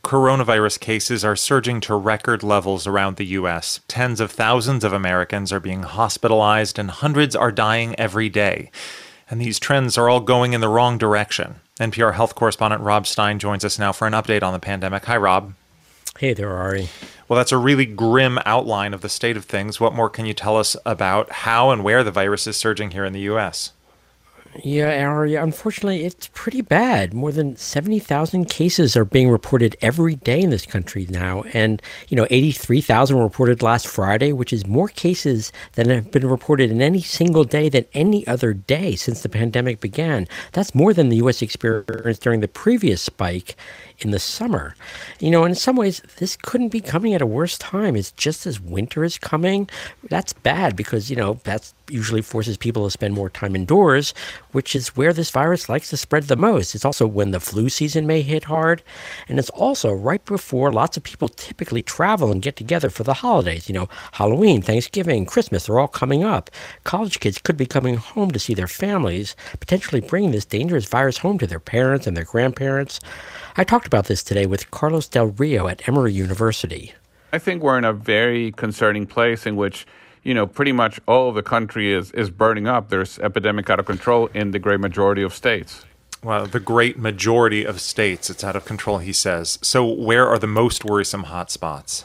Coronavirus cases are surging to record levels around the U.S. Tens of thousands of Americans are being hospitalized and hundreds are dying every day. And these trends are all going in the wrong direction. NPR health correspondent Rob Stein joins us now for an update on the pandemic. Hi, Rob. Hey there, Ari. Well, that's a really grim outline of the state of things. What more can you tell us about how and where the virus is surging here in the U.S.? Yeah, Ari, unfortunately, it's pretty bad. More than 70,000 cases are being reported every day in this country now. And, 83,000 were reported last Friday, which is more cases than have been reported in any single day than any other day since the pandemic began. That's more than the U.S. experienced during the previous spike in the summer. And in some ways, this couldn't be coming at a worse time. It's just as winter is coming. That's bad because, that usually forces people to spend more time indoors, which is where this virus likes to spread the most. It's also when the flu season may hit hard. And it's also right before lots of people typically travel and get together for the holidays. Halloween, Thanksgiving, Christmas, they're all coming up. College kids could be coming home to see their families, potentially bringing this dangerous virus home to their parents and their grandparents. I talked about this today with Carlos Del Rio at Emory University. I think we're in a very concerning place in which, pretty much all of the country is burning up. There's epidemic out of control in the great majority of states. Well, the great majority of states, it's out of control, he says. So where are the most worrisome hotspots?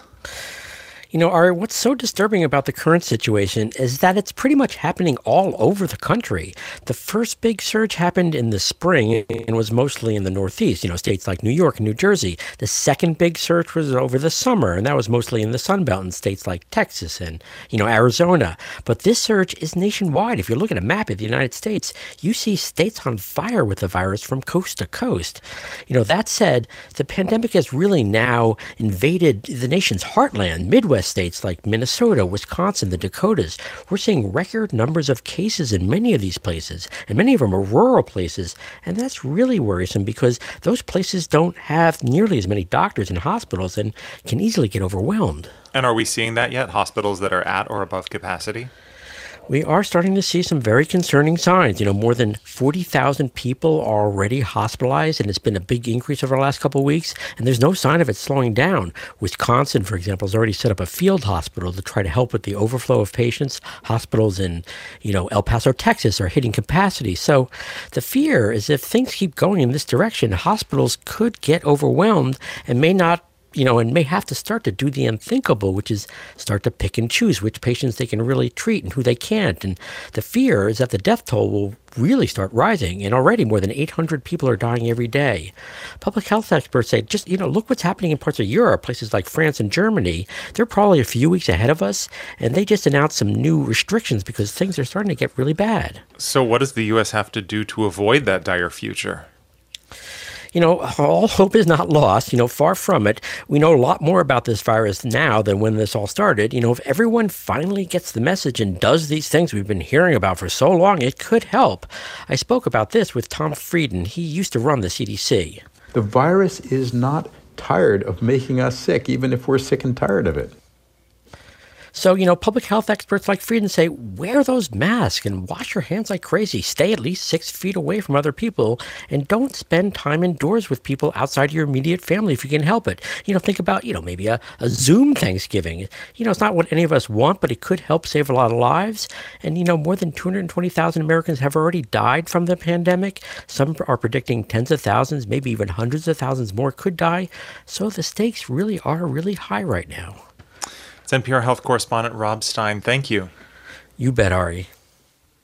Ari, what's so disturbing about the current situation is that it's pretty much happening all over the country. The first big surge happened in the spring and was mostly in the Northeast, states like New York and New Jersey. The second big surge was over the summer, and that was mostly in the Sun Belt in states like Texas and, Arizona. But this surge is nationwide. If you look at a map of the United States, you see states on fire with the virus from coast to coast. That said, the pandemic has really now invaded the nation's heartland, Midwest states like Minnesota, Wisconsin, the Dakotas. We're seeing record numbers of cases in many of these places, and many of them are rural places. And that's really worrisome because those places don't have nearly as many doctors and hospitals and can easily get overwhelmed. And are we seeing that yet? Hospitals that are at or above capacity? We are starting to see some very concerning signs. More than 40,000 people are already hospitalized, and it's been a big increase over the last couple of weeks, and there's no sign of it slowing down. Wisconsin, for example, has already set up a field hospital to try to help with the overflow of patients. Hospitals in, El Paso, Texas are hitting capacity. So the fear is if things keep going in this direction, hospitals could get overwhelmed and may not and may have to start to do the unthinkable, which is start to pick and choose which patients they can really treat and who they can't. And the fear is that the death toll will really start rising. And already more than 800 people are dying every day. Public health experts say, just, look what's happening in parts of Europe, places like France and Germany. They're probably a few weeks ahead of us. And they just announced some new restrictions because things are starting to get really bad. So what does the U.S. have to do to avoid that dire future? All hope is not lost, far from it. We know a lot more about this virus now than when this all started. If everyone finally gets the message and does these things we've been hearing about for so long, it could help. I spoke about this with Tom Frieden. He used to run the CDC. The virus is not tired of making us sick, even if we're sick and tired of it. So, public health experts like Frieden say, wear those masks and wash your hands like crazy. Stay at least 6 feet away from other people and don't spend time indoors with people outside your immediate family if you can help it. Think about, maybe a Zoom Thanksgiving. It's not what any of us want, but it could help save a lot of lives. And, more than 220,000 Americans have already died from the pandemic. Some are predicting tens of thousands, maybe even hundreds of thousands more could die. So the stakes really are really high right now. It's NPR health correspondent Rob Stein. Thank you. You bet, Ari.